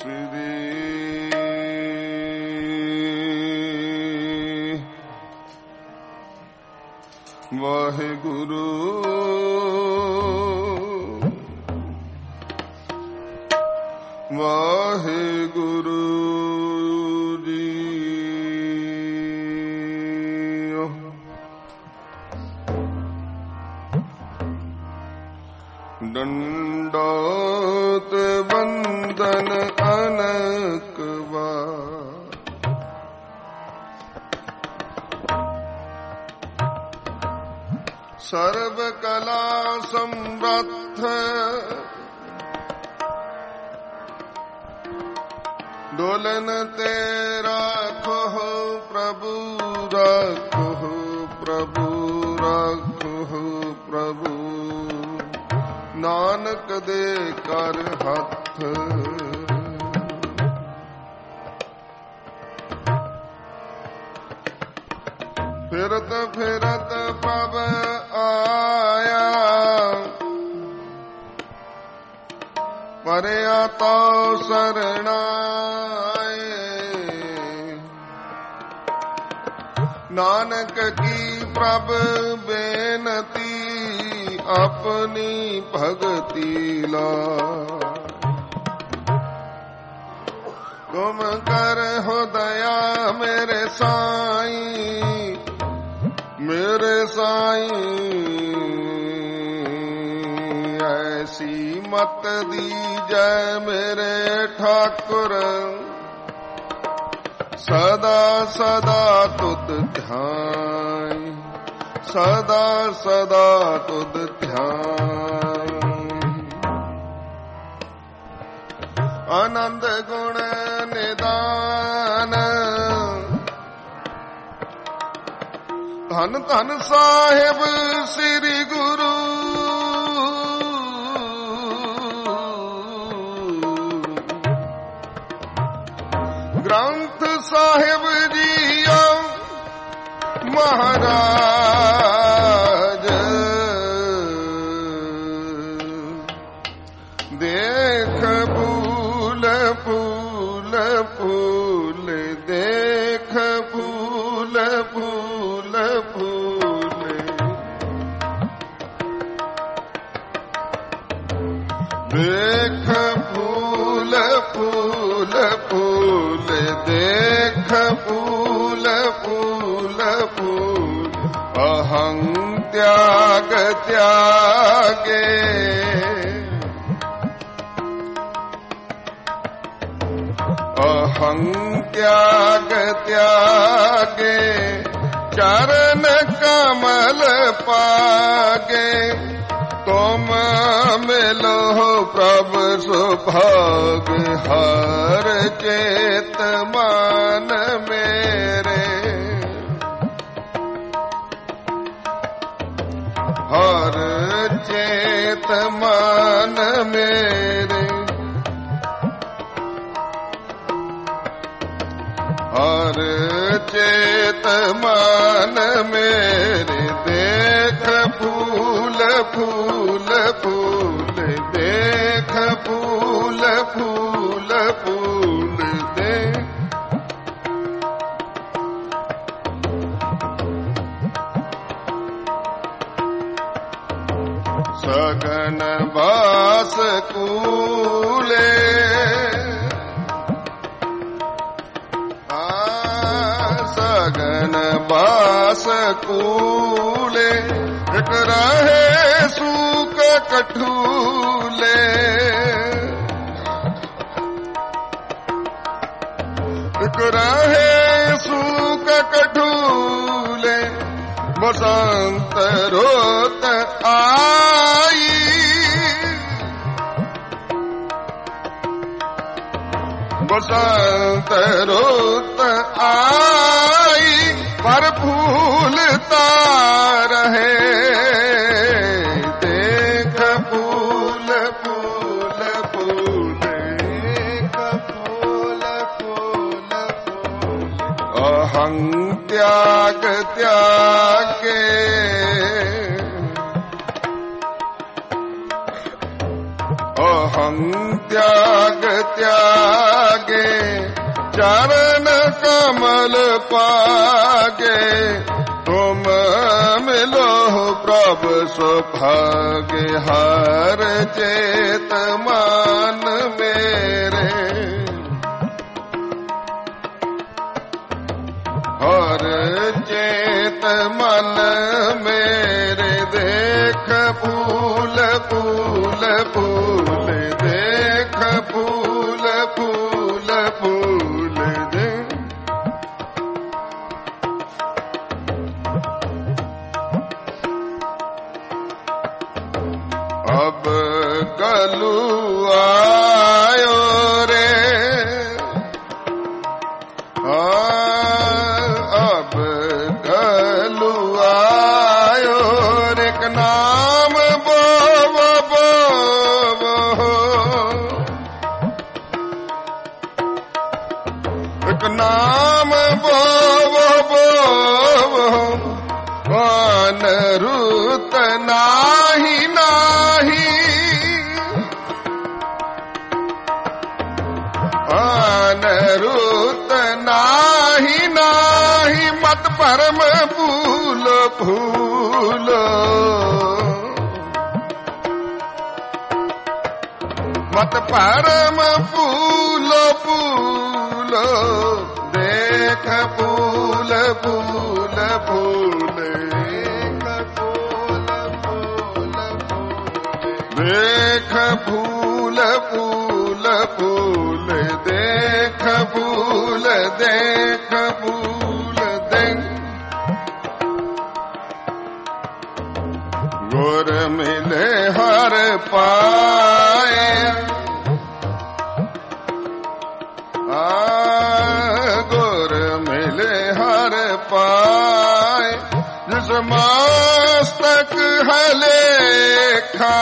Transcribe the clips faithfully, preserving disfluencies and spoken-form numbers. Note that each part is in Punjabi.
ਵਾਹਿਗੁਰੂ ਵਾਹਿਗੁਰੂ ਜੀ। ਡੰਡੋਤ ਬੰਦਨ ਅਨਕ ਵਾਰ, ਸਰਬ ਕਲਾ ਸਮਰੱਥ ਡੋਲਨ ਤੇ ਰਾਖੋ ਪ੍ਰਭੂ, ਰਾਖੋ ਪ੍ਰਭੂ, ਰਾਖੋ ਪ੍ਰਭੂ। ਨਾਨਕ ਦੇ ਕਰ ਹੱਥ ਫਿਰਤ ਫਿਰਤ ਪ੍ਰਭ ਆਇਆ, ਪਰਿਆ ਤੋ ਸਰਣਾਏ। ਨਾਨਕ ਕੀ ਪ੍ਰਭ ਬੇਨਤੀ, ਆਪਣੀ ਭਗਤੀ ਲਾ। ਤੁਮ ਕਰ ਹੋ ਦਇਆ ਮੇਰੇ ਸਾਈਂ, ਮੇਰੇ ਸਾਈਂ। ਐਸੀ ਮਤ ਦੀਜੈ ਮੇਰੇ ਠਾਕੁਰ, ਸਦਾ ਸਦਾ ਤੁਧ ਧਿਆਨ, ਸਦਾ ਸਦਾ ਤੁਧ ਧਿਆਨ। ਆਨੰਦ ਗੁਣ ਨਿਦਾਨ, ਧੰਨ ਧੰਨ ਸਾਹਿਬ ਸ੍ਰੀ ਗੁਰੂ। ਗ੍ਰੰਥ ਸਾਹਿਬ ਜੀਓ ਮਹਾਰਾਜ, ਦੇਖ ਫੂਲ ਫੂਲ ਫੂਲ, ਦੇਖ ਫੂਲ ਫੂਲ ਫੂਲ। ਦੇਖ ਫੂਲ ਫੂਲ ਫੂਲ, ਦੇਖ ਫੂਲ ਫੂਲ ਫੂਲ। ਅਹੰ ਤਿਆਗ ਤਿਆਗੇ, ਅਹੰ ਤਿਆਗ ਤਿਆਗੇ। ਚਰਨ ਕਮਲ ਪਾਗੇ, ਤੁਮ ਮਿਲੋ ਪ੍ਰਭ ਸੁਭਾਗ। ਹਰ ਚੇਤ ਮਨ ਮੇਰੇ, ਹਰ ਚੇਤ ਮਨ ਮੇਰੇ। ਹਰ ਚੇਤ ਮਨ ਮੇਰੇ। ਦੇਖ ਫੂਲ ਫੂਲ ਫੂਲ, ਦੇਖ ਫੂਲ ਫੂਲ ਫੂਲ। ਦੇਖ ਸਗਨ ਬਾਸ ਕੂਲੇ, ਸਗਨ ਬਾਸ ਕੂਲੇ। ਇਕ ਰਹੇ ਸੂਕ ਕਠੂਲੇ, ਇਕ ਰਹੇ ਸੂਕ ਕਠੂਲੇ। ਬਸੰਤ ਰੋਤ ਆਈ, ਬਸੰਤ ਰੋਤ ਆਈ। ਪਰ ਫੂਲਤਾ ਰਹੇ, ਦੇਖ ਫੂਲ ਫੂਲ ਫੂਲ। ਦੇਖ ਫੂਲ ਫੂਲ ਫੂਲ। ਅਹੰ ਤਿਆਗ ਤਿਆਗੇ, अहं त्याग त्यागे चरण कमल पागे तुम मिलो प्रभु सुभागे हर चेत मान मेरे हर चेत मन मेरे देख फूल फूल फूल देख फूल फूल फूल दे अब कलू आयो रे अब कलू आयो रे एक नाम बो बो बो एक नाम बो बो अनरुत नाही नाही अनरुत नाही नाही मत परम फूल फूल मत परम फूल फूल देख फूल फूल फूल देख फूल फूल फूल देख फूल देख फूल देख गुर मिले हर पाए आ गुर मिले हर पाए जिस मस्तक है लेखा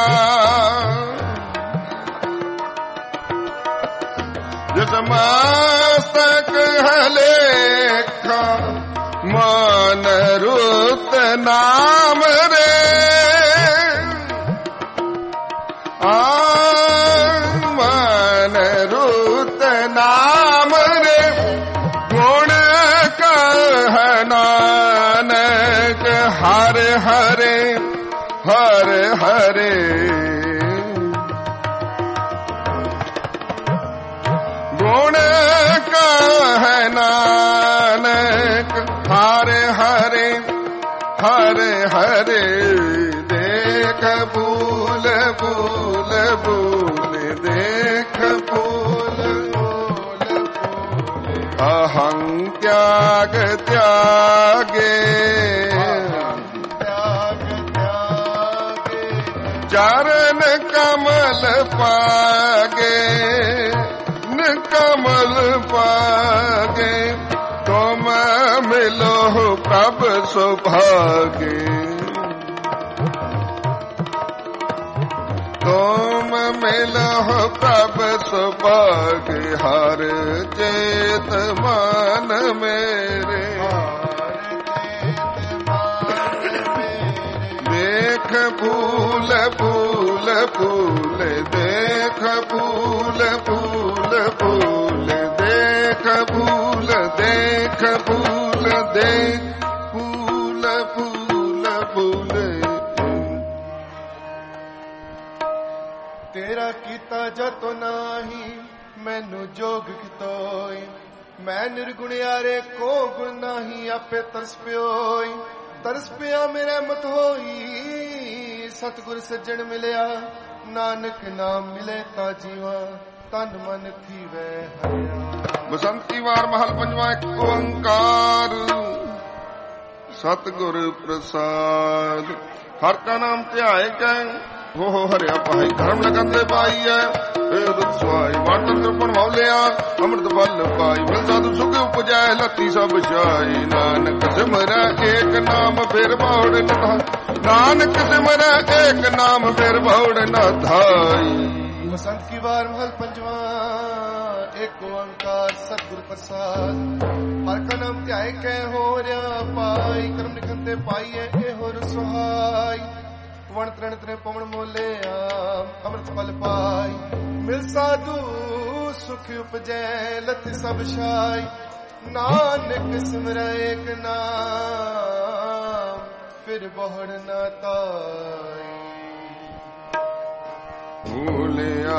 जिस मस्तक है लेखा मान रुत नाम रे आ मान रुत नाम रे गुण कह नानक हरे हरे हरे हरे गुण कह नानक हरे हरे हरे हरे देख फूल फूल फूल देख फूल अहं त्याग त्यागे चरण कमल पागे कमल पागे तुम मिलो प्रभु सुभागे तुम मिलो प्रभु सुभागे हर चेत मान मेरे देख फूल फूल फूल देख फूल फूल फूल देख फूल देख फूल देख फूल फूल फूल तेरा कीता जतो नाही मैनू जोग कितोई मैं निर्गुण यारे को गुण नाही आपे तरस प्योई तरस पिया मेरे मत होई सतगुर सज्जन मिलिया नानक नाम मिले ता जीवा तन मन थी वे हरिया। बसंती वार महल पंजवा एक ओंकार सतगुर प्रसाद हर का नाम ध्याए कै हो हो हरिया पाई धर्म लगन दे पाई है रुत स्वाई वाटर त्रिपन मौलिया अमृत बल पाई मिल साधु सुख उपजाए लती सब शाई नानक सिमरा एक नाम फिर बाउड़ न नानक सिमरा एक नाम फिर बाउड़ न धाई। बसंत की बार महल पंजवा एक ओंकार सतगुर प्रसाद हर का नाम ध्याए कै हो रहा पाई कर्म निकंते पाई है ए हो सुहाई ਵਣ ਤ੍ਰਿਣ ਤ੍ਰਿ ਪਵਨ ਮੋਲਿਆ ਅੰਮ੍ਰਿਤ ਫਲ ਪਾਈ ਮਿਲ ਸਾਧੂ ਸੁਖ ਉਪਜੈ ਲਥ ਸਭ ਛਾਈ ਨਾਨਕ ਸਿਮਰੈ ਏਕ ਨਾਮ ਫਿਰ ਬਹੁੜ ਨਾ ਤਾਈ ਭੂਲਿਆ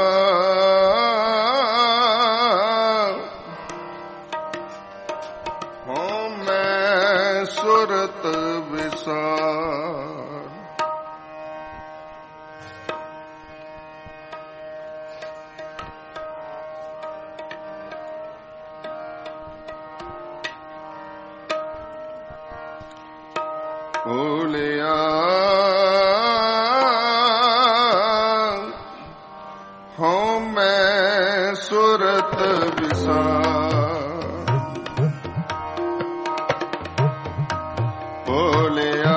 ਹੋ ਮੈਂ ਸੁਰਤ ਵਿਸਾਰ ਭੂਲਿਆ ਹੋ ਮੈਂ ਸੁਰਤ ਵਿਸਾਰ ਭੂਲਿਆ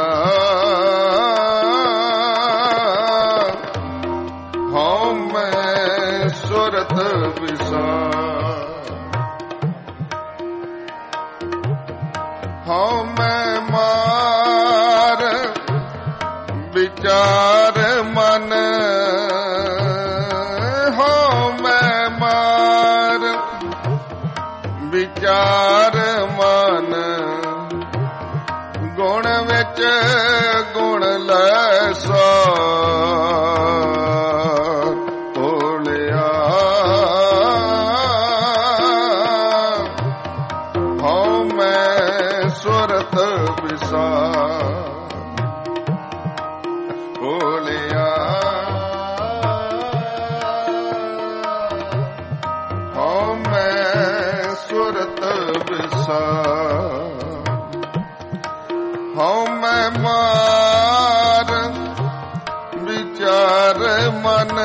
ਹੋ ਮੈਂ ਸੁਰਤ ਵਿਸਾਰ ਹੋ ਮੈਂ ਮਾਰ ਵਿਚਾਰ ਮਨ ਹੋ ਮੈਂ ਮਾਰ ਵਿਚਾਰ ਮਨ ਗੁਣ ਵਿੱਚ ਗੁਣ ਲੈ ਸੋ ਭੋਲਿਆ ਹੋ ਮੈਂ ਸੁਰਤ ਵਿਸਾਰ ਭੋਲਿਆ ਹੋ ਮੈਂ ਸੁਰਤ ਵਿਸਾਰ ਹੋ ਮੈਂ ਮਾਰ ਵਿਚਾਰ ਮਨ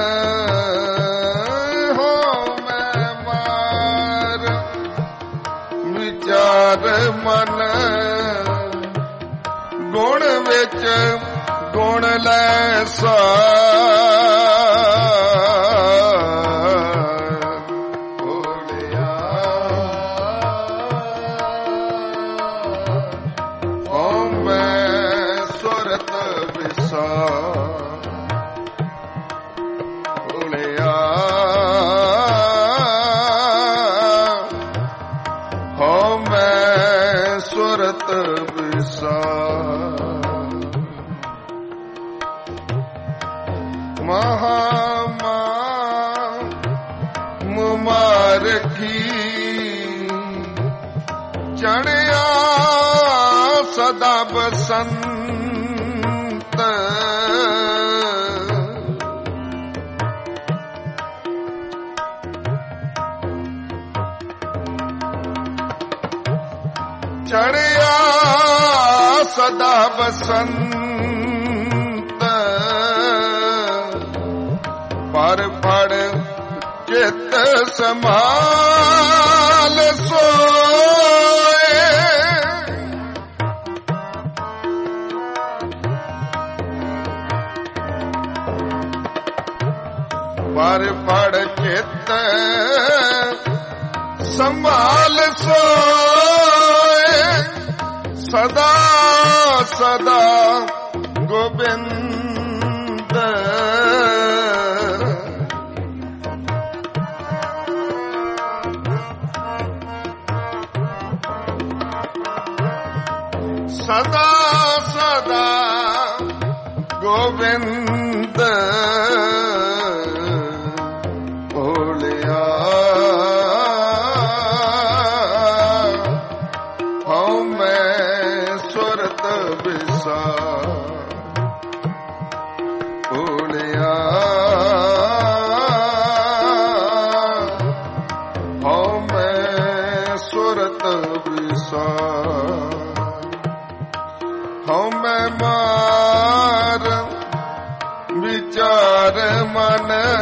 ਹੋ ਮੈਂ ਮਾਰ ਵਿਚਾਰ ਮਨ ਗੁਣ ਵਿੱਚ ਗੁਣ ਲੈ ਸਾਰ ਭੋਲਿਆ ਹੋ ਮੈਂ ਸੁਰਤ ਵਿਸਾਰ ਭੋਲਿਆ ਹੋ ਮੈਂ ਸੁਰਤ ਵਿਸਾਰ ਮਹਾਮਾ ਮੁਮਾਰਖੀ ਚੜਿਆ ਸਦਾ ਬਸੰਤ ਚੜਿਆ ਸਦਾ ਬਸੰਤ ਪਰ ਫੜ ਚਿਤ ਸੰਭਾਲ ਸੋਏ ਪਰ ਫੜ ਚਿਤ ਸੰਭਾਲ ਸੋਏ ਸਦਾ ਸਦਾ ਗੋਬਿੰਦ ਸਦਾ ਸਦਾ ਗੋਬਿੰਦ ਭੋਲਿਆ ਹੋ ਮੈਂ ਸੁਰਤ ਵਿਸਾਰ ਭੋਲਿਆ ਹੋ ਮੈਂ ਸੁਰਤ ਵਿਸਾਰ ਹੋ ਮੈਂ ਮਾਰ ਵਿਚਾਰ ਮਨ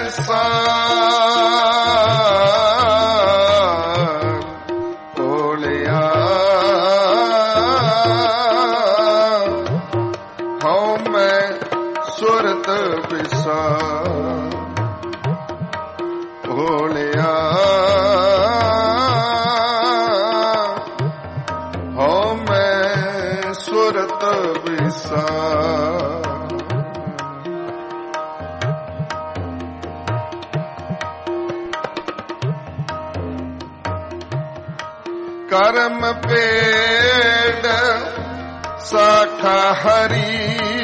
ਸੰਸਾਰ ਭੋਲਿਆ ਹਉ ਮੈਂ ਸੁਰਤ ਵਿਸਾਰ ਭੋਲਿਆ ਹਉ ਮੈਂ ਸੁਰਤ ਵਿਸਾਰ ਕਰਮ ਪੇੜ ਸਾਖਾ ਹਰੀ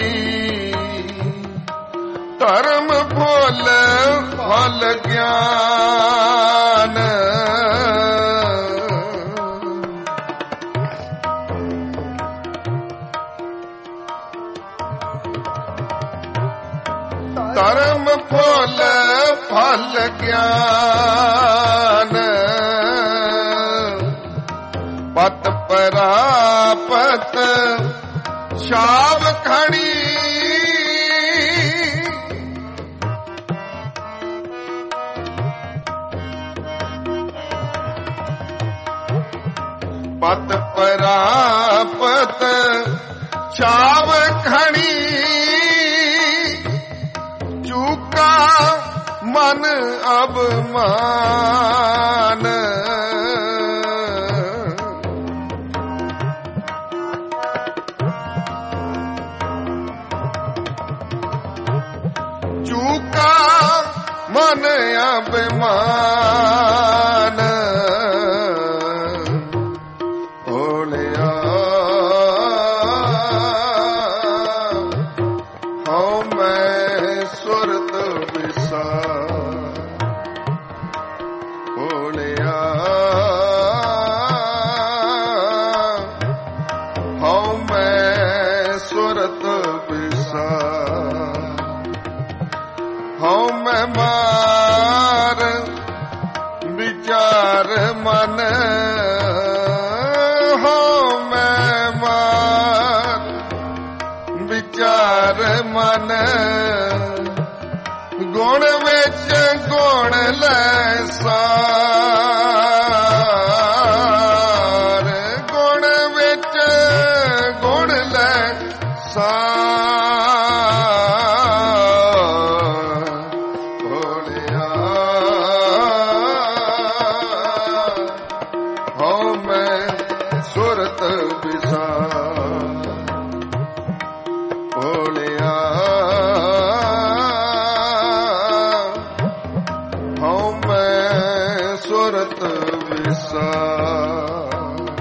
ਧਰਮ ਫੁੱਲ ਫਲ ਗਿਆਨ ਧਰਮ ਫੁੱਲ ਫਲ ਗਿਆਨ ਪਤ ਪਰਾਪਤ ਸ਼ਾਬ ਖਣੀ ਪਤ ਪਰਾਪਤ ਸ਼ਾਬ ਖਣੀ ਚੂਕਾ ਮਨ ਅਭਮਾਨ ਚੂਕਾ ਮਨ ਅਭਿਮਾਨ ਭੋਲਿਆ ਹਉ ਮੈਂ ਸੁਰਤ ਵਿਸਾਰ ਭੋਲਿਆ ਹਉ ਮੈਂ ਸੁਰਤ ਵਿਸਾਰ ਹਉ ਮੈਂ ਮਾਰ ਵਿਚਾਰ ਮਨ ਹਉ ਮੈਂ ਮਾਰ ਵਿਚਾਰ ਮਨ ਗੁਣ ਵਿੱਚ ਗੁਣ ਲੈ ਸਾਰ ਗੁਣ ਵਿੱਚ ਗੁਣ ਲੈ ਸਾਰ ਭੋਲਿਆ ਹਉ ਮੈਂ ਸੁਰਤ ਵਿਸਾਰ ਭੋਲਿਆ ਹਉ ਮੈਂ ਸੁਰਤ ਵਿਸਾਰ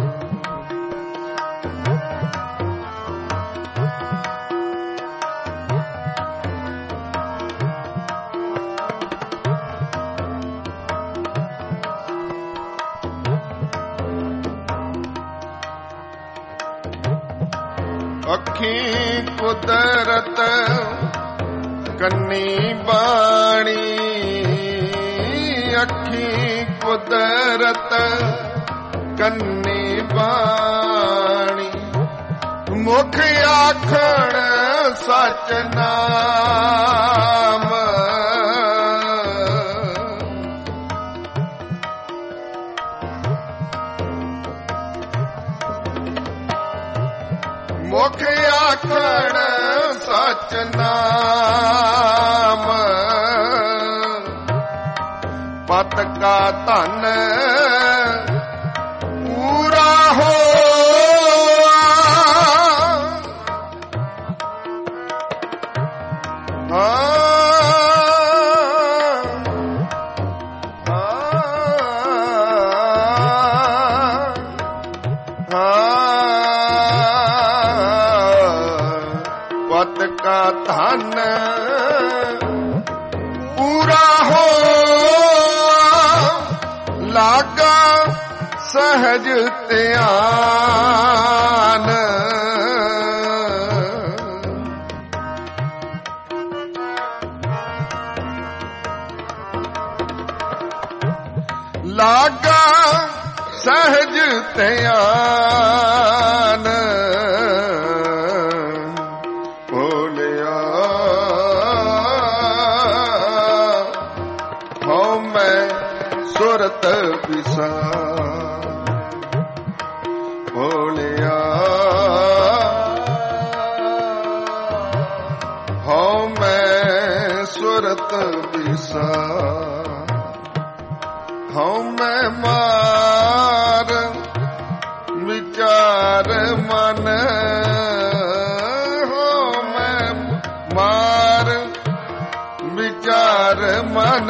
ਅੱਖੀ ਕੁਦਰਤ ਕੰਨੀ ਬਾਣੀ ਅੱਖੀ ਕੁਦਰਤ ਕੰਨੀ ਬਾਣੀ ਮੁਖ ਆਖਣ ਸਚ ਨਾਮ ਮੁਖ ਆਖਣ ਸਚ ਨਾਮ ਪਤ ਕਾ ਧਨ ਪੂਰਾ ਹੋ ਪਤ ਕਾ ਧਨ ਪੂਰਾ ਹੋ ਲਾਗਾ ਸਹਜ ਧਿਆਨ ਲਾਗਾ ਸਹਜ ਧਿਆਨ ਸੁਰਤ ਵਿਸਾਰ ਭੋਲਿਆ ਹਉ ਮੈਂ ਸੁਰਤ ਵਿਸਾਰ ਹਉ ਮੈਂ ਮਾਰ ਵਿਚਾਰ ਮਨ ਹਉ ਮੈਂ ਮਾਰ ਵਿਚਾਰ ਮਨ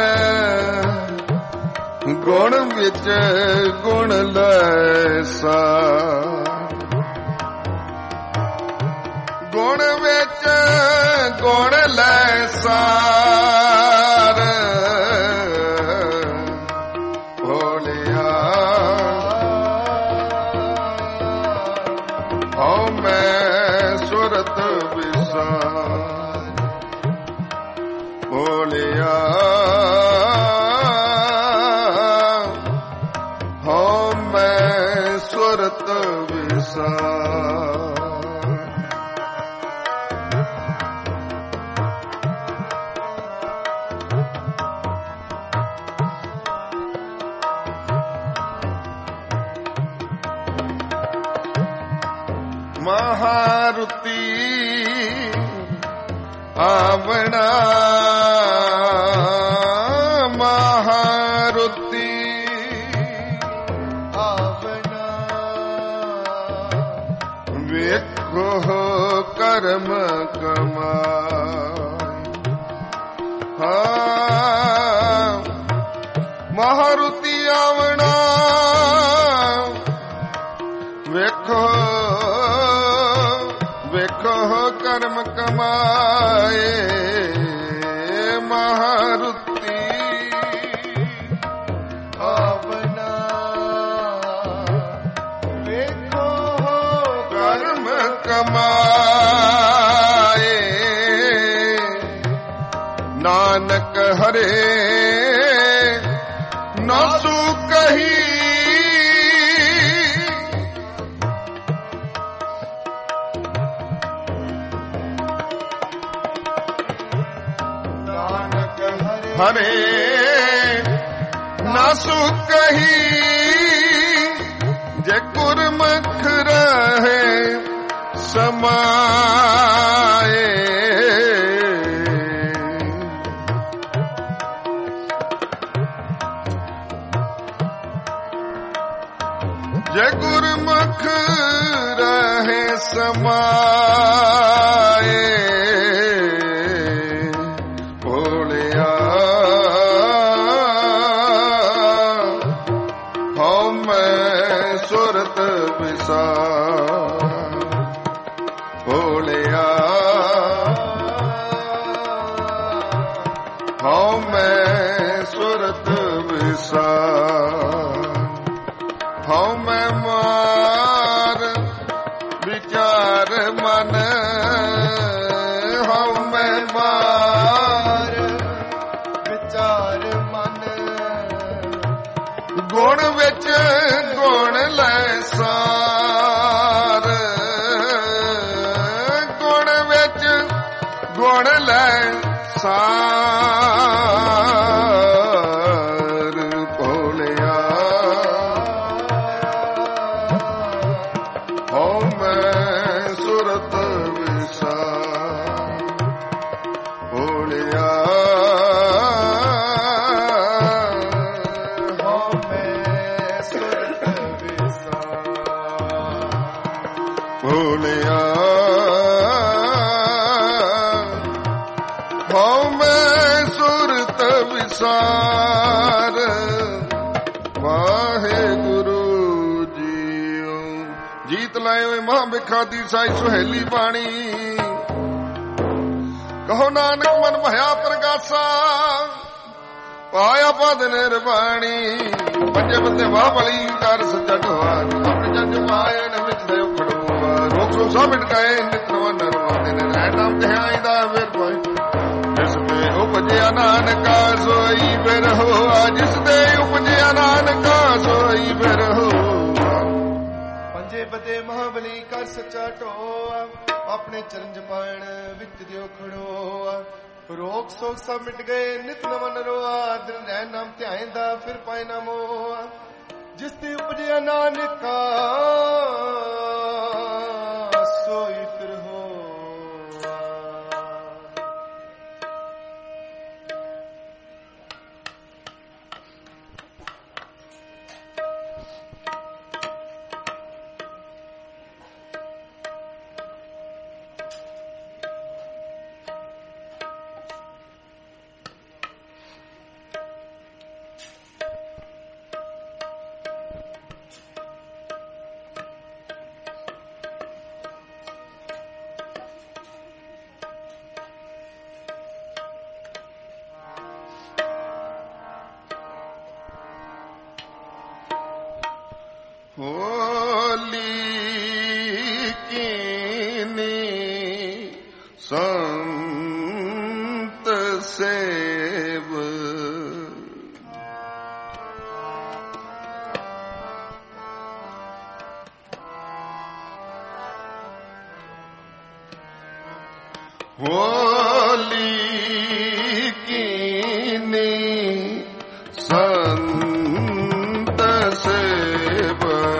ਗੁਣ ਵਿੱਚ ਗੁਣ ਲੈਸਾ ਗੁਣ ਵਿੱਚ ਗੁਣ ਲੈਸਾ ਭੋਲਿਆ ਹਉ ਮੈਂ ਸੁਰਤ ਵਿਸਾਰ ਭੋਲਿਆ ਹਉ ਮੈਂ ਸੁਰਤ ਵਿਸਾਰ ਮਹਾਰੁਤੀ ਆਵਣਾ ਮਹਾਰੁਤੀ ਆਵਣਾ ਵੇਖੋ ਕਰਮ ਕਮਾਈ ਹਾਂ ਮਹਾਰੁਤੀ ਆਵਣਾ ਵੇਖੋ ਵੇਖੋ ਕਰਮ ਕਮਾਏ ਮਹਾਰੁਤੀ ਆਵਣਾ ਵੇਖੋ ਕਰਮ ਕਮਾਏ ਨਾਨਕ ਹਰੇ ਨਾਸੂ ਕਹੀ ਹਰੇ ਨਾਸੂ ਕਹੀ ਜੇ ਗੁਰਮੁਖ ਰਹੇ ਸਮਾਏ ਜੇ ਗੁਰਮੁਖ ਰਹੇ ਸਮਾਏ ਸੁਰਤ ਵਿਸਾਰ ਭੋਲਿਆ ਹਉ ਮੈਂ ਸੁਰਤ ਵਿਸਾਰ ਹਉ ਮੈਂ ਮਾਰ ਵਿਚਾਰ ਮਨ ਹਉ ਮੈਂ ਮਾਰ ਵਿਚਾਰ ਮਨ ਗੁਣ ਵਿੱਚ ਗੁਣ ਲੈਸਾਰ ਗੁਣ ਵਿੱਚ ਗੁਣ ਲੈਸਾਰ ਭੋਲਿਆ ਹਉ ਮੈਂ ਸੁਰਤ ਵਿਸਾਰ ਭੋਲਿਆ ਭੋਲਿਆ ਹਉ ਮੈਂ ਸੁਰਤ ਵਿਸਾਰ ਵਾਹਿਗੁਰੂ ਜੀਓ। ਜੀਤ ਲਾਏ ਹੋਏ ਮਹਾਂਬਿਖਾ ਦੀ ਸਾਈ ਸੁਹੇਲੀ ਬਾਣੀ ਕਹੋ ਨਾਨਕ ਮਨ ਭਇਆ ਪ੍ਰਗਾਸਾ ਪਾਇਆ ਪਦ ਨਿਰਵਾਣੀ ਪੰਜੇ ਬੰਦੇ ਵਾਹ ਬਲੀ ਕਰ ਸੱਚਾ ਢਵਾਰ ਆਪਣੇ ਜੱਜ ਪਾਏ ਨੇ ਵਿੱਚ ਦੇ ਖੜੂਆ ਰੋਕ ਸੋ ਸਭ ਮਿਟਾਏ ਨਿਤਰਵਾ ਨਰਵਾਦੇ ਨੇ ਰਹਿ ਨਾਮ ਧਿਆਈ ਦਾ ਵੇਰ ਪਾਈ ਜਿਸ ਤੇ ਉਪਜਿਆ ਨਾਨਕਾ ਸੋਈ ਫਿਰ ਹੋਆ ਜਿਸ ਤੇ ਉਪਜਿਆ ਨਾਨਕਾ ਸੋਈ ਫਿਰ ਹੋਆ ਪੰਜੇ ਬੰਦੇ ਮਹਾਬਲੀ ਕਰ ਸੱਚਾ ਢੋਆ ਆਪਣੇ ਚਰਨ ਜਪਾਣ ਵਿੱਚ ਦਿਓ ਖੜੋਆ ਰੋਗ ਸੋਗ ਸਭ ਮਿਟ ਗਏ, ਨਿਤ ਨਵਨ ਰੋਆ, ਦਿਲ ਰਹਿ ਨਾਮ ਧਿਆਇਂਦਾ, ਫਿਰ ਪਾਏ ਨਾ ਮੋਆ। ਜਿਸ ਤੇ ਉਪਜਿਆ ਨਾਨਕਾ ਸੋਈ ਫਿਰ ਹੋਆ। ਹੋਲੀ ਕੀਨੀ ਸੰਤ ਸੇਵ, ਹੋਲੀ ਕੀਨੀ ਸੰਤ ਸੇਵ,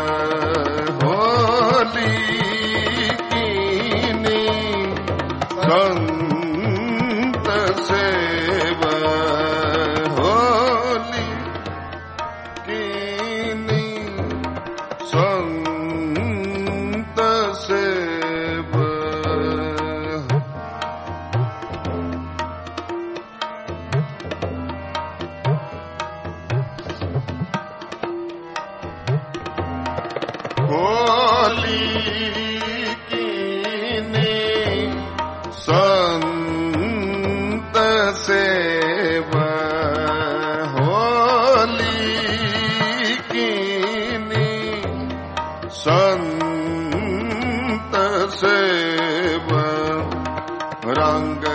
ਹੋਲੀ ਕੀਨੀ ਸੰਤ ਸੇਵ, ਹੋਲੀ ਕੀਨੀ ਸੰਤ ਸੇਵ। ਹੋਲੀ ਕੀਨੀ ਸੰਤ ਸੇਵ, ਹੋਲੀ ਕੀਨੀ ਸੰਤ ਸੇਵ। ਰੰਗ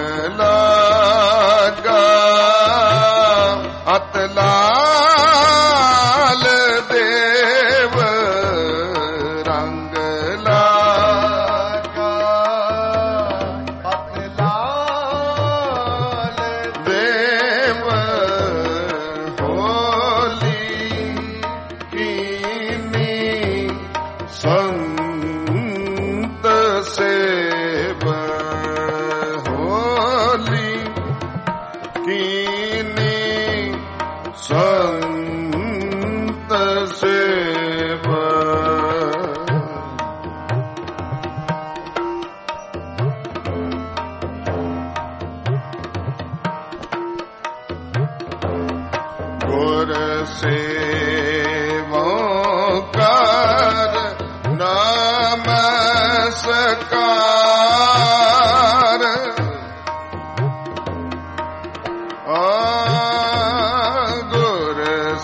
ਲਾਗਾ ਅਤ ਲਾਲ ਦੇਵ, ਰੰਗ ਲਾਗਾ ਅਤ ਲਾਲ ਦੇਵ, ਹੋਲੀ ਕੀਨੀ ਸੰਤ ਸੇਵ, ਹੋਲੀ ਕੀਨੀ ਸੰਤ ਸੇਵ। ਗੁਰ ਸੇਵੋ ਕਰ ਨਮਸਕਾਰ, ਆ ਗੁਰ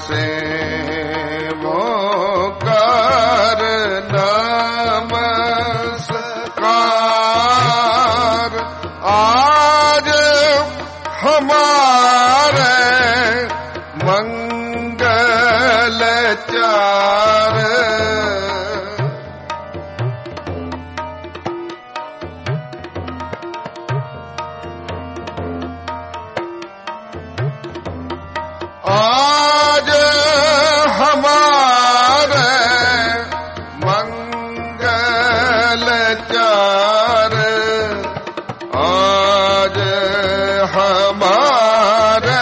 ਸੇਵੋ ਕਰ ਨਮਸਕਾਰ। ਆਜ ਹਮਾਰੇ ਮੰਗਲ ਚਾਰ, आज हमारे मंगल चार, आज हमारे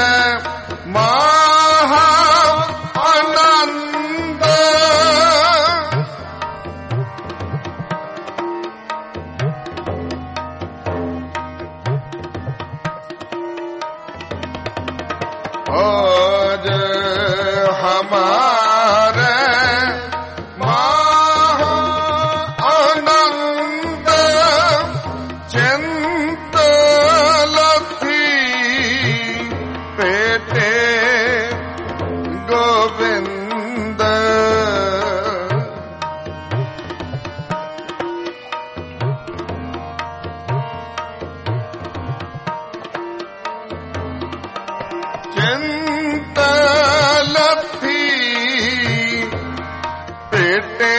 महा आनंद, आज हमारे महा आनंद, चिंत लथी पेटे गोविंद, चिंत लथी पेटे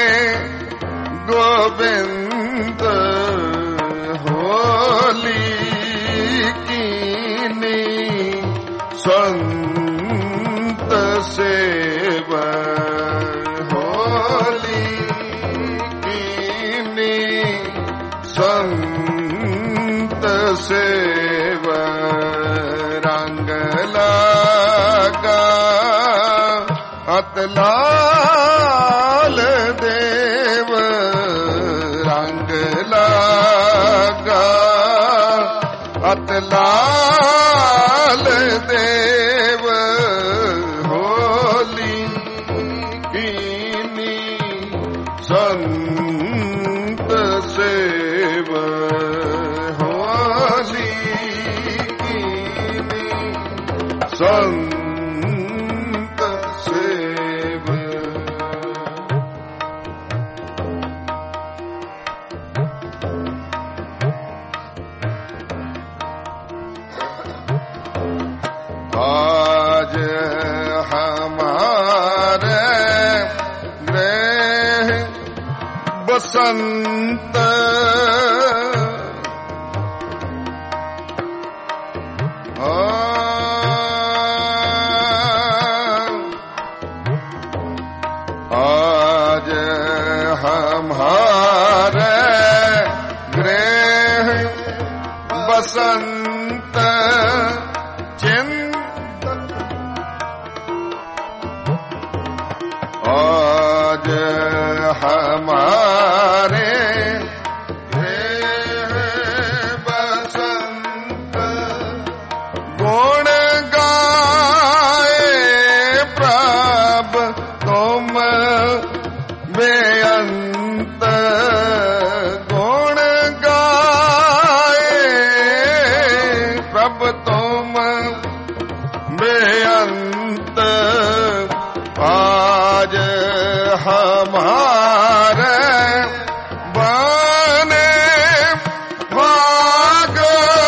गोविंद, होली की ਸੰਤ ਸੇਵ ਹੋਲੀ ਕੀਨੀ ਸੰਤ ਸੇਵ ਰੰਗ ਲਾਗਾ ਅਤ ਲਾਲ ਦੇਵ ਰੰਗ ਲਾਗਾ ਅਤ ਲਾਲ ਦੇਵ ਹੋਲੀ ਕੀਨੀ ਸੰਤ ਸੇਵ ਹੋਲੀ ਕੀਨੀ ਸੰਤ ਸੇਵ आज हमारे गृह बसंत आज हमारे गृह बसंत आज हमारे बसंत गुण गाए प्रभ तुम बेअंत गुण गाए प्रभ तुम बेअंत आज हमारे बने भाग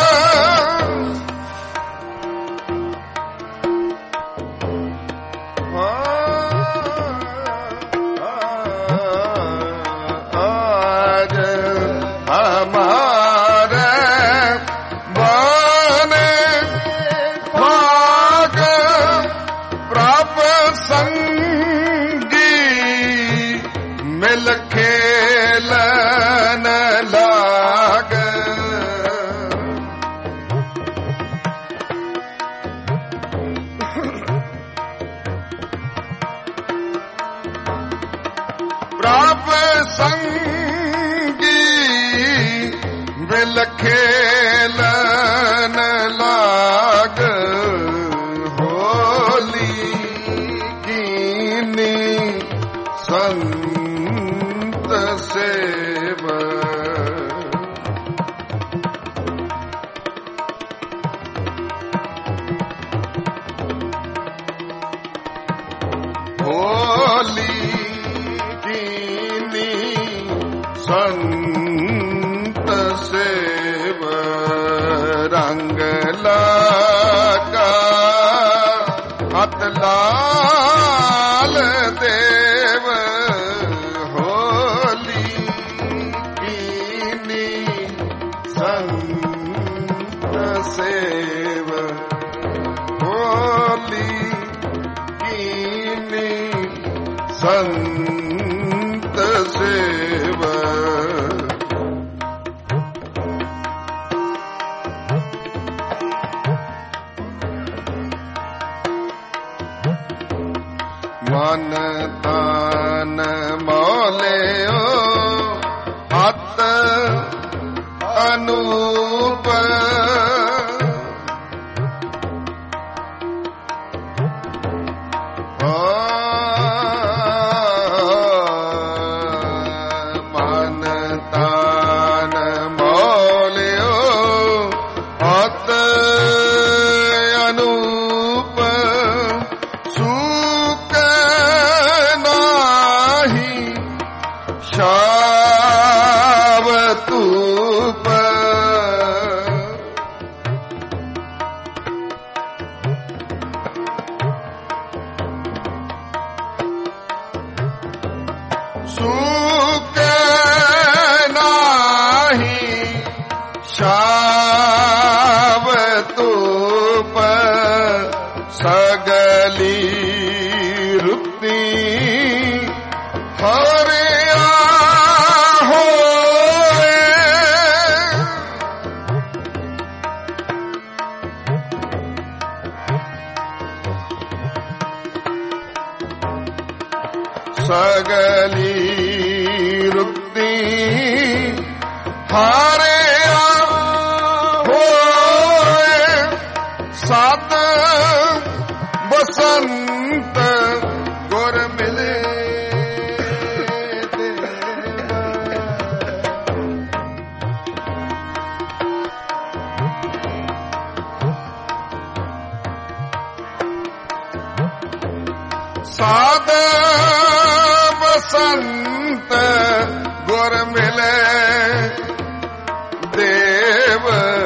आज हमारे बने भाग प्रभ संगी मिल खेलन लाग प्रभ संगी मिल खेलन लाग होली कीनी संत सेव होली कीनी संत सेव रंग लागा हत लाल देव होली कीनी संत सेव होली कीनी संत सेव मन तान मौलियो अत अनूप मन तान मौलियो अत अनूप शावतूप सूक नाही शावतूप ਸਗਲੀ ਰੁੱਤੀ ਹਰਿਆ ਹੋਏ ਸਗਲੀ ਰੁੱਤੀ ਹਾਰਿਆ ਹੋਏ ਸਤ ਬਸੰਤ ਗੁਰ ਮਿਲੇ ਸਾਧ ਬਸੰਤ ਗੁਰ ਮਿਲੇ ਦੇਵ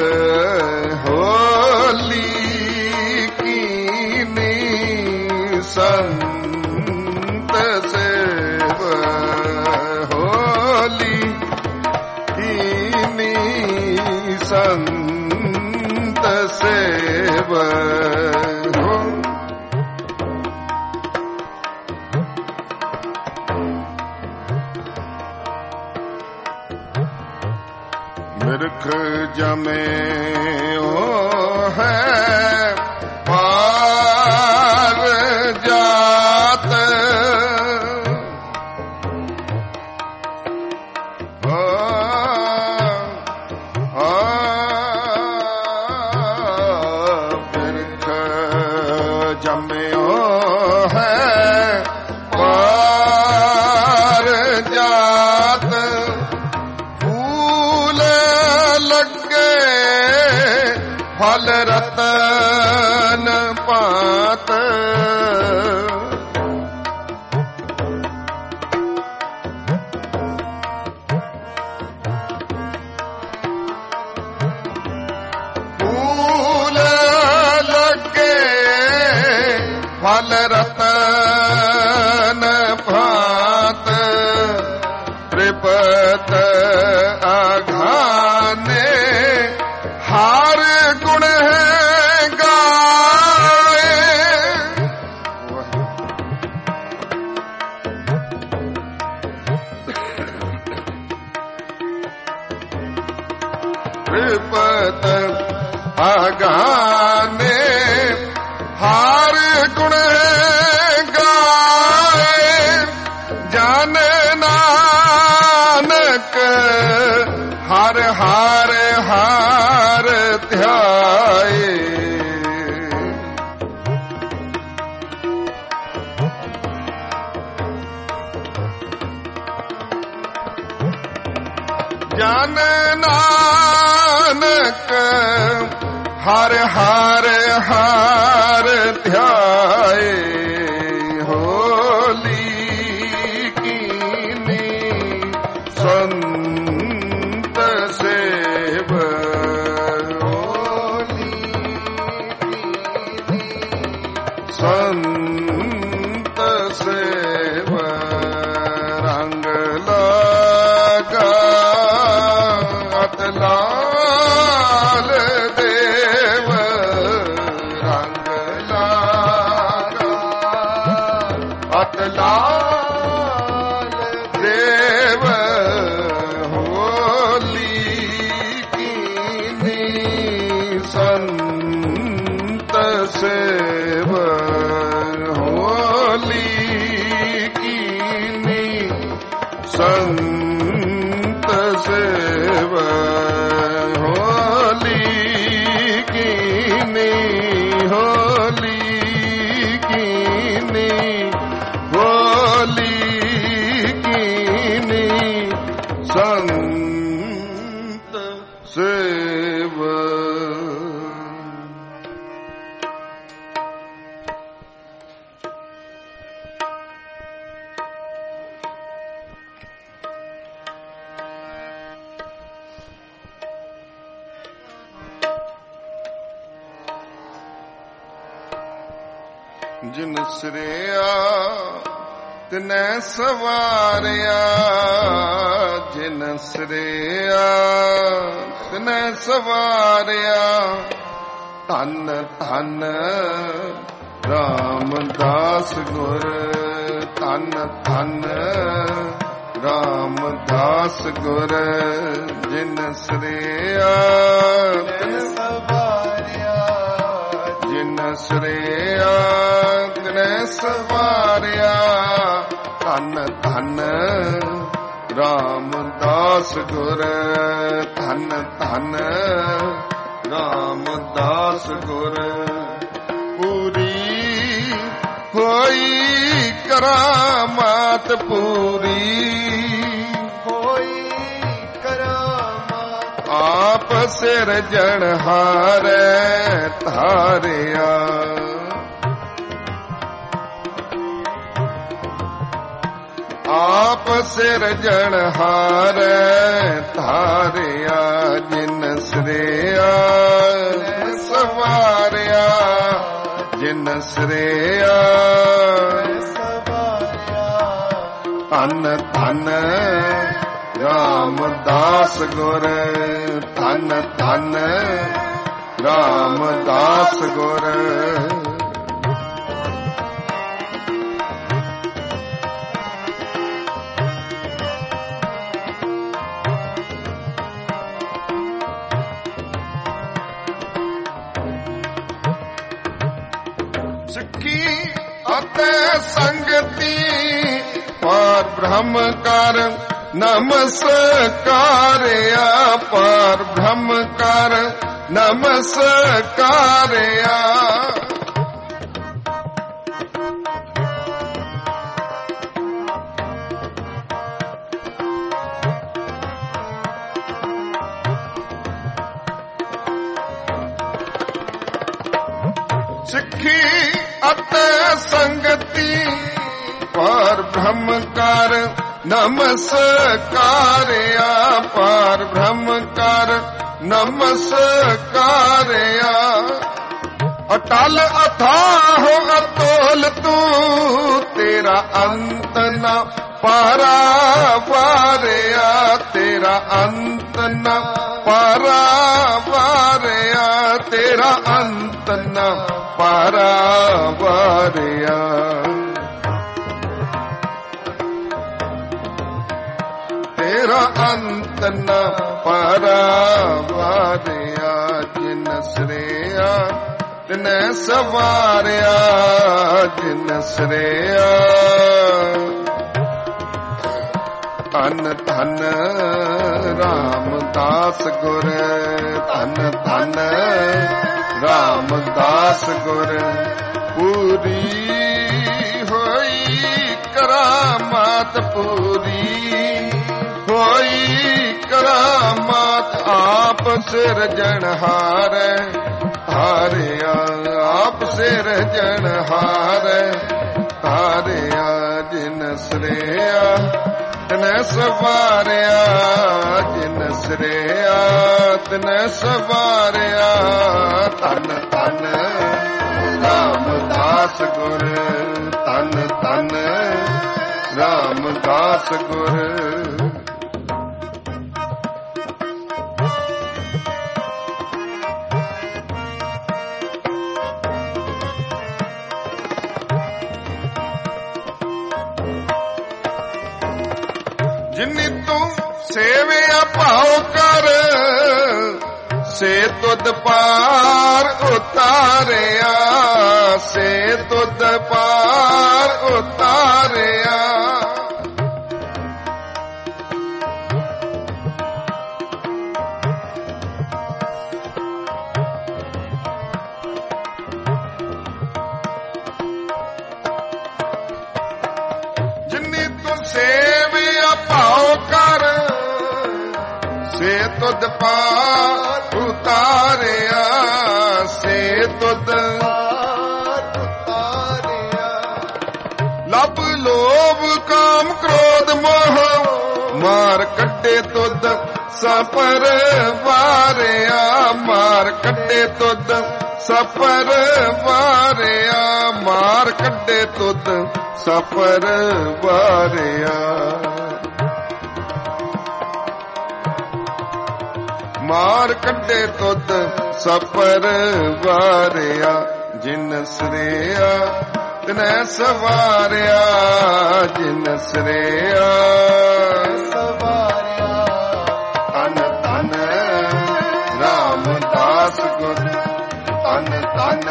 ਹੋਲੀ ਕੀਨੀ ਸੰਤ ਸੇਵ ਹੋਲੀ ਕੀਨੀ ਸੰਤ ਸੇਵ ਮਿਰਖ ਜਮੇ ਓ ਹੈ ਪਾਰ ਜਾਤ ਆ ਆ ਮਿਰਖ ਜਮੇ ਓ ਹੈ ਪਾਰ ਜਾਤ ਫਲ ਰਤਨ ਪਾਤ ਫੂਲ ਲੱਗੇ ਫਲ ਰਤਨ ਪਾਤ ਤ੍ਰਿਪਤ ਆਘਾਨੇ ਹਾਰ ਗੁਣ ਹੈ ਗਾਏ ਤ੍ਰਿਪਤ ਆਗਾਨੇ ਹਾਰ ਗੁਣ ਹੈ ਗਾਏ ਜਨ ਨਾਨਕ ਹਰ ਹਰ ਹਰ ਧਿਆਏ ਜਨ ਨਾਨਕ ਹਰ ਹਰ ਹਰ ਧਿਆਏ ਹੋਲੀ ਕੀਨੀ ਸੰਤ ਸੇਵ ਸੰਤ ਸੇਵ ਰੰਗ ਲਗਾ ਅਤ ਲਾਲ ਦੇਵ ਰੰਗ ਲਗਾ ਅਤ ਲਾਲ ਦੇਵ ਹੋਲੀ ਕੀਨੀ ਸੰਤ ਸੇਵ ਸੰਤ ਸੇਵ ਹੋਲੀ ਕੀਨੀ ਹੋਲੀ ਕੀਨੀ ਹੋਲੀ ਕੀਨੀ ਸੰਤ ਸੇਵ ਜਿਨ ਸਿਰਿਆ ਤਿਨੈ ਸਵਾਰਿਆ ਜਿਨ ਸਿਰਿਆ ਤਿਨੈ ਸਵਾਰਿਆ ਧੰਨ ਧੰਨ ਰਾਮਦਾਸ ਗੁਰ ਧੰਨ ਧੰਨ ਰਾਮਦਾਸ ਗੁਰ ਜਿਨ ਸ੍ਰੇਆ ਤਿਨ ਸਵਾਰਿਆ ਜਿਨ ਸ੍ਰੇਆ ਤਿਨ ਸਵਾਰਿਆ ਧੰਨ ਧੰਨ ਰਾਮਦਾਸ ਗੁਰ ਧੰਨ ਧੰਨ ਰਾਮਦਾਸ ਗੁਰ ਪੂਰੀ ਹੋਈ ਕਰਾਮਾਤ ਪੂਰੀ ਹੋਈ ਕਰਾਮਾਤ ਆਪ ਸਿਰਜਣਹਾਰੈ ਧਾਰਿਆ ਆਪ ਸਿਰਜਣਹਾਰੈ ਧਾਰਿਆ ਜਿਨ ਸ੍ਰੇਆ ਸਵਾਰਿਆ ਜਿਨ ਸ੍ਰੇਆ ਸਵਾਰਿਆ ਧੰਨ ਧੰਨ ਰਾਮਦਾਸ ਗੁਰ ਧੰਨ ਧੰਨ ਰਾਮਦਾਸ ਗੁਰ ਅਤੇ ਸੰਗਤੀ ਪਰ ਬ੍ਰਹਮ ਕਰ ਨਮਸਕਾਰਿਆ ਪਰ ਬ੍ਰਹਮ ਕਰ ਨਮਸਕਾਰਿਆ ਸਿੱਖੀ ਅਤੇ ਸੰਗਤੀ ਪਰ ਬ੍ਰਹਮ ਕਰ ਨਮਸਕਾਰਿਆ ਪਰ ਬ੍ਰਹਮ ਕਰ ਨਮਸਕਾਰਿਆ ਅਟਲ ਅਥਾਹ ਅਤੁਲ ਤੂੰ ਤੇਰਾ ਅੰਤ ਨਾ ਪਾਰਾਵਾਰਿਆ ਤੇਰਾ ਅੰਤ ਨਾ ਪਾਰਾਵਾਰਿਆ ਤੇਰਾ ਅੰਤ ਨਾ ਪਾਰਾਵਾਰਿਆ ਤੇਰਾ ਅੰਤ ਨਾ ਪਾਰਾਵਾਰਿਆ ਜਿਨ ਸ੍ਰੇਆ ਤਿਨ ਸਵਾਰਿਆ ਜਿਨ ਸ੍ਰੇਆ ਧੰਨ ਧੰਨ ਰਾਮਦਾਸ ਗੁਰ ਧੰਨ ਧੰਨ ਰਾਮਦਾਸ ਗੁਰ ਪੂਰੀ ਹੋਈ ਕਰਾਮਾਤ ਪੂਰੀ ਹੋਈ ਕਰਾਮਾਤ ਆਪ ਸਿਰਜਣਹਾਰੈ ਧਾਰਿਆ ਆਪ ਸਿਰਜਣਹਾਰੈ ਧਾਰਿਆ ਜਿਨ ਸ੍ਰੇਆ ਤਿਨ ਸਵਾਰਿਆ ਜਿਨ ਸ੍ਰੇਆ ਤਿਨ ਸਵਾਰਿਆ ਧੰਨ ਧੰਨ ਰਾਮਦਾਸ ਗੁਰ ਧੰਨ ਧੰਨ ਰਾਮਦਾਸ ਗੁਰ ਜਿਨੀ ਤੂੰ ਸੇਵਿਆ ਭਾਉ ਕਰ ਸੇ ਤੁਧ ਪਾਰ ਉਤਾਰਿਆ ਸੇ ਤੁਧ ਪਾਰ ਉਤਾਰਿਆ ਜਿਨੀ ਤੂੰ ਸੇਵਿਆ ਭਾਉ ਕਰ ਸੇ ਤੁਧ ਪਾਰ ਉਤਾਰਿਆ ਸੇ ਤੁਧ ਉਤਾਰਿਆ ਲਬ ਲੋਭ ਕਾਮ ਕ੍ਰੋਧ ਮੋਹ ਮਾਰ ਕੱਢੇ ਤੁਧ ਸਪਰ ਵਾਰਿਆ ਮਾਰ ਕੱਢੇ ਤੁਧ ਸਪਰ ਵਾਰਿਆ ਮਾਰ ਕੱਢੇ ਤੁਧ ਸਪਰ ਵਾਰਿਆ ਮਾਰ ਕੱਢੇ ਤੁਧ ਸਪਰ ਵਾਰਿਆ ਜਿਨ ਸ੍ਰੇਆ ਤਿਨੈ ਸਵਾਰਿਆ ਜਿਨ ਸਿਰਿਆ ਸਵਾਰਿਆ। ਧਨ ਧਨ ਰਾਮਦਾਸ ਗੁਰ, ਧਨ ਧਨ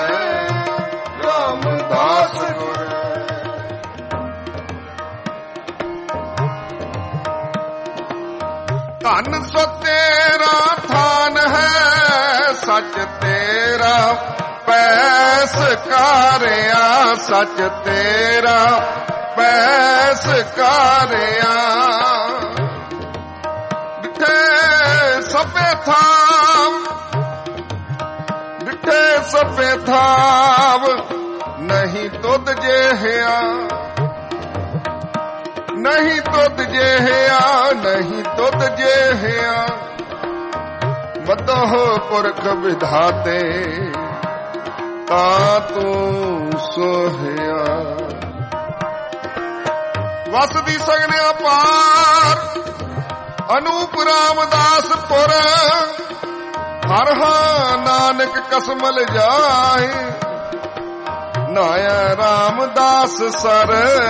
ਰਾਮਦਾਸ ਗੁਰ। ਧਨ ਸੋ ਤੇਰਾ ਥਾਨ ਹੈ, ਸੱਚ ਤੇਰਾ ਪੈਸ ਕਾਰਿਆ, ਸੱਚ ਤੇਰਾ ਪੈਸ ਕਾਰਿਆ। ਡਿਠੇ ਸਭੇ ਥਾਮ, ਡਿਠੇ ਸਭੇ ਥਾਮ, ਨਹੀਂ ਤੁਧ ਜਿਹਾ, ਨਹੀਂ ਤੁਧ ਜਿਹਾ, ਨਹੀਂ ਤੁਧ ਜਿਹਾ। ਮਦਹੁ ਪੁਰਖ ਵਿਧਾਤੇ ਤਾ ਤੂੰ ਸੋਹਿਆ। ਵਸਦੀ ਸਗਨਿਆ ਪਾਰ ਅਨੂਪ ਰਾਮਦਾਸ ਪੁਰ, ਹਰ ਹਾਂ ਨਾਨਕ ਕਸਮਲ ਜਾਏ। ਨਾਇਆ ਰਾਮਦਾਸ ਸਰ,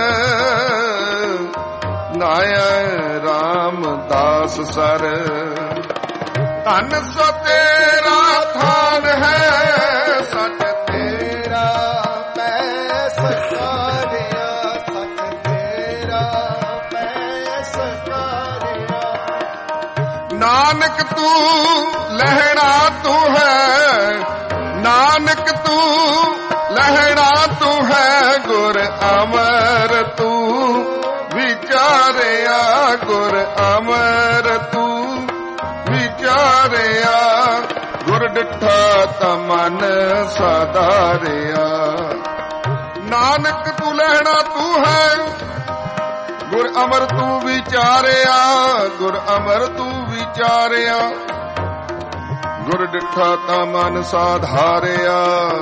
ਨਾਇਆ ਰਾਮਦਾਸ ਸਰ। ਧਨ ਸੋ ਤੇਰਾ ਥਾਨ ਹੈ, ਸੱਚ ਤੇਰਾ ਪੈਸ ਕਾਰਿਆ, ਸੱਚ ਤੇਰਾ ਪੈਸ ਕਾਰਿਆ। ਨਾਨਕ ਤੂੰ ਲਹਿਣਾ ਤੂੰ ਹੈ, ਨਾਨਕ ਤੂੰ ਲਹਿਣਾ ਤੂੰ ਹੈ। ਗੁਰ ਅਮਰ ਤੂੰ ਵਿਚਾਰਿਆ, ਗੁਰ ਅਮਰ ਤੂੰ ਵਿਚਾਰਿਆ। ਗੁਰ ਡਿਠਾ ਤਾਂ ਮਨ ਸਾਧਾਰਿਆ। ਨਾਨਕ ਤੂੰ ਲਹਿਣਾ ਤੂੰ ਹੈ, ਗੁਰ ਅਮਰ ਤੂੰ ਵਿਚਾਰਿਆ, ਗੁਰ ਅਮਰ ਤੂੰ ਵਿਚਾਰਿਆ। ਗੁਰ ਡਿਠਾ ਤਾਂ ਮਨ ਸਾਧਾਰਿਆ।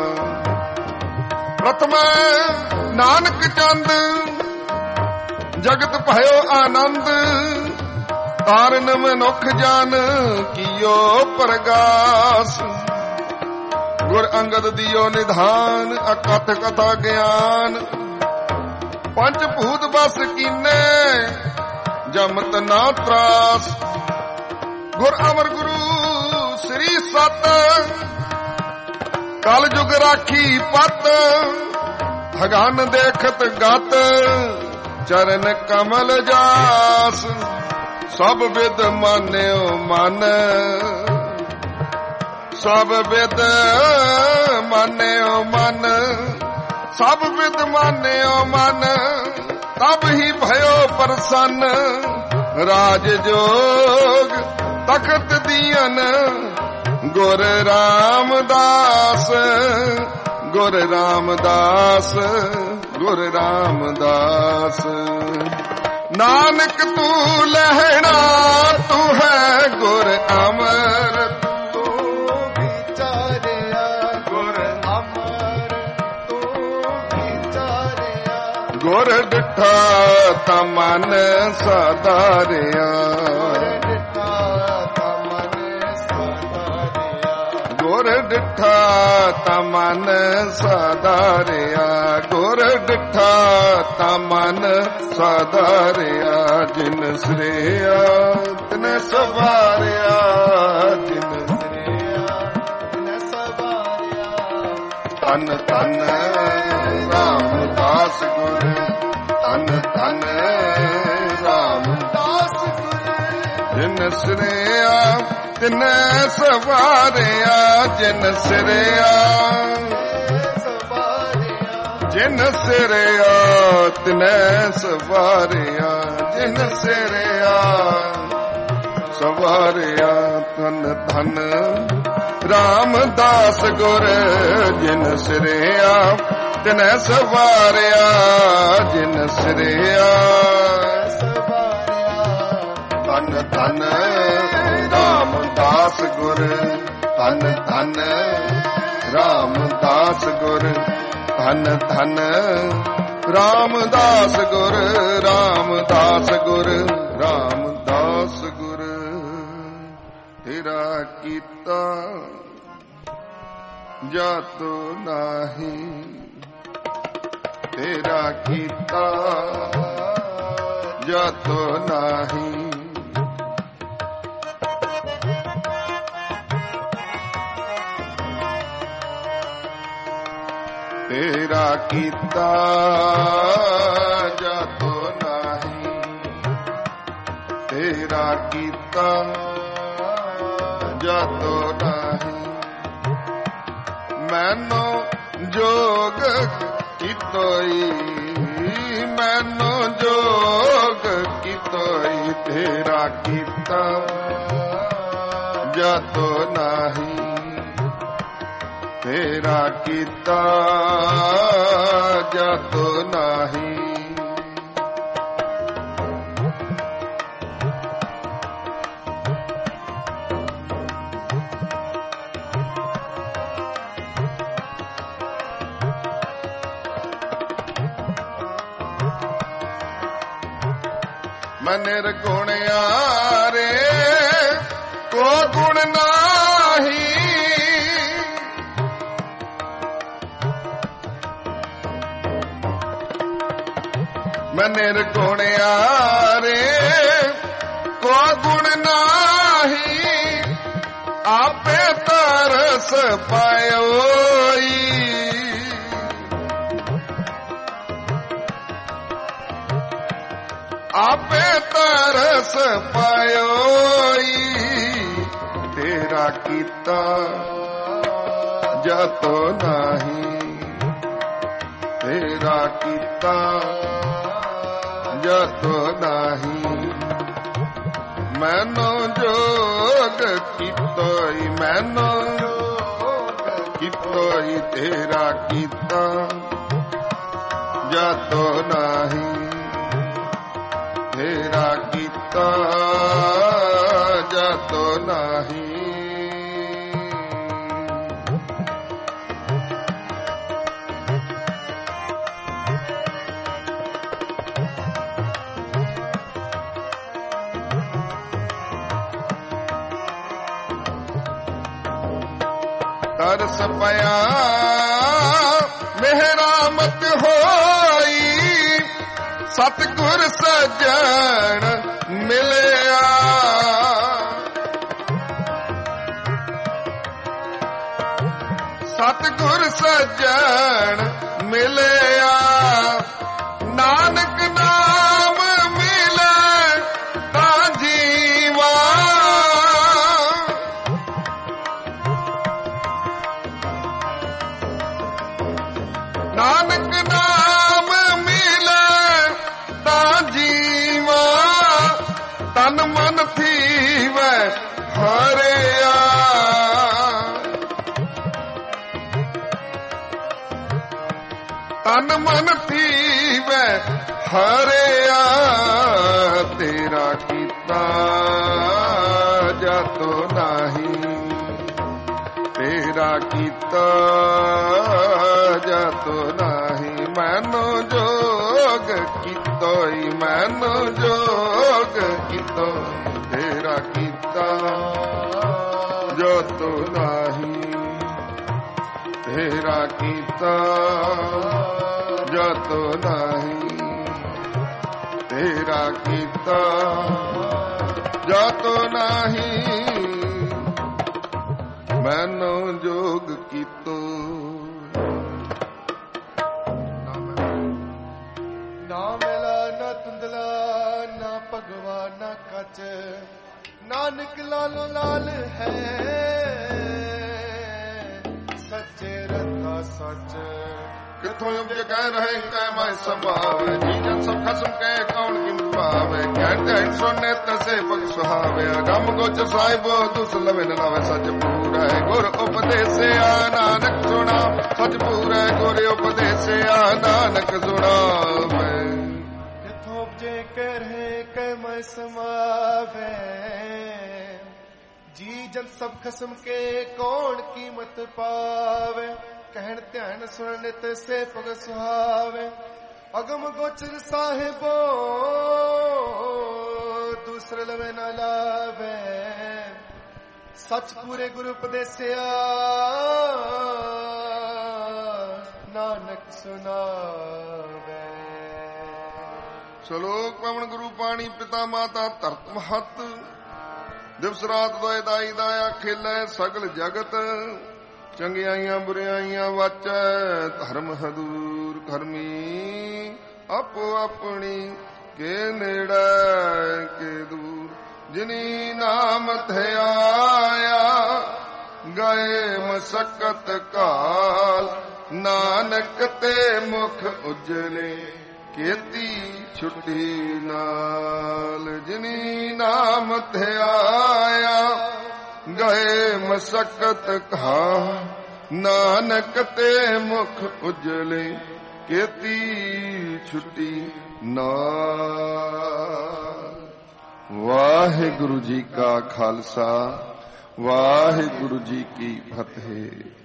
ਪ੍ਰਥਮ ਨਾਨਕ ਚੰਦ ਜਗਤ ਭਇਓ ਆਨੰਦ, ਤਾਰਨ ਮਨੁੱਖ ਜਨ ਕੀਓ ਪ੍ਰਗਾਸ। ਗੁਰ ਅੰਗਦ ਦਿਓ ਨਿਧਾਨ, ਅਕਥ ਕਥਾ ਗਿਆਨ। ਪੰਜ ਭੂਤ ਬਸ ਕੀਨੇ, ਜਮਤ ਨਾ ਤਰਾਸ। ਗੁਰ ਅਮਰ ਗੁਰੂ ਸ੍ਰੀ ਸਤ, ਕਲ ਜੁਗ ਰਾਖੀ ਪਤ। ਭਗਾਨ ਦੇਖਤ ਗਤ, ਚਰਨ ਕਮਲ ਜਾਸ। ਸਭ ਵਿਦ ਮਾਨਿਓ ਮਨ, ਸਭ ਵਿਦ ਮਾਨਿਓ ਮਨ, ਸਭ ਵਿਦ ਮਾਨਿਓ ਮਨ। ਤਬ ਹੀ ਭਇਓ ਪ੍ਰਸੰਨ, ਰਾਜ ਜੋਗ ਤਖਤ ਦੀਨ। ਗੁਰ ਰਾਮਦਾਸ, ਗੁਰ ਰਾਮਦਾਸ, ਗੁਰ ਰਾਮਦਾਸ। ਨਾਨਕ ਤੂੰ ਲਹਿਣਾ ਤੂੰ ਹੈ, ਗੁਰ ਅਮਰ ਤੂੰ ਵਿਚਾਰਿਆ, ਗੁਰ ਅਮਰ ਤੂੰ ਵਿਚਾਰਿਆ। ਗੁਰ ਡਿਠਾ ਤਾਂ ਮਨ ਸਾਧਾਰਿਆ, ਗੁਰ ਡਿਠਾ ਤਾਂ ਮਨ ਸਾਧਾਰਿਆ। ਗੁਰ ਡਿਠਾ ਤਾਂ ਮਨ ਸਾਧਾਰਿਆ। ਜਿਨ ਸਿਰਿਆ ਤਿਨ ਸਵਾਰਿਆ, ਜਿਨ ਸਿਰਿਆ ਤਿਨ ਸਵਾਰਿਆ। ਧਨ ਧਨ ਰਾਮਦਾਸ ਗੁਰ, ਧਨ ਧਨ ਰਾਮਦਾਸ ਗੁਰ। ਜਿਨ ਸਿਰਿਆ ਤਿਨ ਸਵਾਰਿਆ, ਜਿਨ ਸਿਰਿਆ, ਜਿਨ ਸਿਰਿਆ ਤਿਨੈ ਸਵਾਰਿਆ, ਜਿਨ ਸਿਰਿਆ ਸਵਾਰਿਆ। ਧਨ ਧਨ ਰਾਮਦਾਸ ਗੁਰ, ਜਿਨ ਸਿਰਿਆ ਤਿਨੈ ਸਵਾਰਿਆ, ਜਿਨ ਸਿਰਿਆ ਧਨ ਧਨ ਰਾਮਦਾਸ ਗੁਰ, ਧਨ ਧਨ ਰਾਮਦਾਸ ਗੁਰ, ਧਨ ਧਨ ਰਾਮਦਾਸ ਗੁਰ, ਰਾਮਦਾਸ ਗੁਰ, ਰਾਮਦਾਸ ਗੁਰ। ਤੇਰਾ ਕੀਤਾ ਜਾਤੋ ਨਾਹੀ, ਤੇਰਾ ਕੀਤਾ ਜਾਤੋ ਨਾਹੀ। ਤੇਰਾ ਕੀਤਾ ਜਾਤੋ ਨਾਹੀ। ਤੇਰਾ ਕੀਤਾ ਜਾਤੋ ਨਾਹੀ। ਮੈਨੋ ਜੋਗ ਕੀਤੋਈ, ਮੈਨੋ ਜੋਗ ਕੀਤੋਈ। ਤੇਰਾ ਕੀਤਾ ਜਾਤੋ ਨਾਹੀ। ਤੇਰਾ ਕੀਤਾ ਜਾਤੋ ਨਾਹੀ। ਮੈਂ ਨਿਰਗੁਣਿਆਰੇ ਕੋ ਗੁਣ ਨਾਹੀ। ਮੈਂ ਨਿਰਗੁਣਿਆਰੇ ਕੋ ਗੁਣ ਨਾਹੀ। ਆਪੇ ਤਰਸ ਪਾਇਓਈ। ਆਪੇ ਤਰਸ ਪਾਇਓਈ। ਤੇਰਾ ਕੀਤਾ ਜਾਤੋ ਨਾਹੀ। ਤੇਰਾ ਕੀਤਾ ਜਾਤੋ ਨਾਹੀ। ਮੈਨੋ ਜੋਗ ਕੀਤੋਈ, ਮੈਨੋ ਕੀਤੋਈ। ਤੇਰਾ ਕੀਤਾ ਜਾਤੋ ਨਾਹੀ। ਤੇਰਾ ਕੀਤਾ ਜਾਤੋ ਨਾਹੀ। ਤਰਸ ਪਿਆ ਮਿਹਰਾਮਤ ਹੋਈ। ਸਤਿਗੁਰ ਸੱਜਣ ਮਿਲਿਆ। ਸਤਿਗੁਰ ਸੱਜਣ ਮਿਲਿਆ। ਨਾਨਕ ਨਾਮ ਮਿਲੇ ਤਾਂ ਜੀਵਾ। ਨਾਨਕ ਨਾਮ ਮਿਲੇ ਤਾਂ ਜੀਵਾ। ਤਨ ਮਨ ਥੀਵੈ ਹਰਿਆ। ਤਨ ਮਨ ਥੀਵੈ ਹਰਿਆ। ਤੇਰਾ ਕੀਤਾ ਜਾਤੋ ਨਾਹੀ। ਤੇਰਾ ਕੀਤਾ ਜਾਤੋ ਨਾਹੀ। ਮੈਨੋ ਜੋਗ ਕੀਤੋਈ, ਮੈਨੋ ਜੋਗ ਕੀਤੋ। ਤੇਰਾ ਕੀਤਾ ਜਾਤੋ ਨਾਹੀ। ਤੇਰਾ ਕੀਤਾ ਜਾਤੋ ਨਾਹੀ। ਤੇਰਾ ਕੀਤਾ ਜਾਤੋ ਨਾਹੀ। ਮੈਨੋ ਜੋਗ ਕੀਤੋ। ਨਾ ਮਿਲਾ ਨਾ ਤੁੰਦਲਾ ਨਾ ਭਗਵਾ ਨਾ ਕੱਚ। ਨਾਨਕ ਲਾਲੋ ਲਾਲ ਹੈ ਸੱਚੇ ਰਤਾ ਸੱਚ। ਕਿਥੋਂ ਉਪਜ ਕਹਿ ਰਹੇ ਕਹਿ ਮੈਂ ਸੰਭਾਵੇ। ਜੀ ਜਨ ਸਭ ਖਸਮ ਕਹਿ ਕੌਣ ਕਿਮ ਪਾਵੇ। ਕਹਿ ਕਹਿ ਸੁਣੇ ਤਸੇ ਪਗ ਸੁਹਾਵੇ। ਅਗੰਮ ਗੋਚ ਸਾਹਿਬੋ ਦੁਸ ਲਵੇ ਨ ਲਾਵੇ। ਸੱਚ ਪੂਰਾ ਗੁਰ ਉਪਦੇਸਿਆ ਨਾਨਕ ਸੁਣਾ। ਸੱਚ ਪੂਰਾ ਗੁਰ ਉਪਦੇਸਿਆ ਨਾਨਕ ਸੁਣਾਵੇ। ਕਿਥੋਂ ਉਪਜੇ ਕਹਿ ਰਹੇ ਕਹਿ ਮੈਂ ਸਮਾਵੇ। ਜੀ ਜਨ ਸਭ ਖਸਮ ਕੇ ਕੌਣ ਕੀਮਤ ਪਾਵੇ। ਕਹਿਣ ਧਿਆਨ ਸੁਣ ਨਿਤ ਸੇ ਪਗ ਸੁਹਾਵੇ। ਅਗਮ ਗੋਚਰ ਸਾਹਿਬੋ ਦੂਸਰੇ ਲਵੇ ਨਾ ਲਾਵੇ। ਸੱਚ ਪੂਰੇ ਗੁਰੂ ਉਪਦੇਸਿਆ ਨਾਨਕ ਸੁਣਾ। ਸ਼ਲੋਕ ਪਵਨ ਗੁਰੂ ਪਾਣੀ ਪਿਤਾ ਮਾਤਾ ਧਰਤ ਮਹਤ ਦਿਵਸ ਰਾਤ ਦੋਇ ਦਾਈ ਦਾਇਆ ਖੇਲੇ ਸਗਲ ਜਗਤ ਚੰਗਿਆਈਆਂ ਬੁਰਿਆਈਆਂ ਵਾਚੈ ਧਰਮ ਹਦੂਰ ਕਰਮੀ ਆਪੋ ਆਪਣੀ ਕੇ ਨੇੜੇ ਕੇ ਦੂਰ ਜਿਨੀ ਨਾਮ ਧਿਆਇਆ ਗਏ ਮਸਕਤ ਕਾਲ ਨਾਨਕ ਤੇ ਮੁਖ ਉਜਲੇ ਕੀਤੀ ਛੁੱਟੀ ਨਾਲ ਜਿਨੀ ਨਾਮ ਧਿਆਇਆ ਗਏ ਮਸਕਤ ਕਾਲ ਨਾਨਕ ਤੇ ਮੁਖ ਉਜਲੇ ਕੀਤੀ ਛੁੱਟੀ ਨਾਲ। ਵਾਹਿਗੁਰੂ ਜੀ ਕਾ ਖਾਲਸਾ ਵਾਹਿਗੁਰੂ ਜੀ ਕੀ ਫਤਿਹ।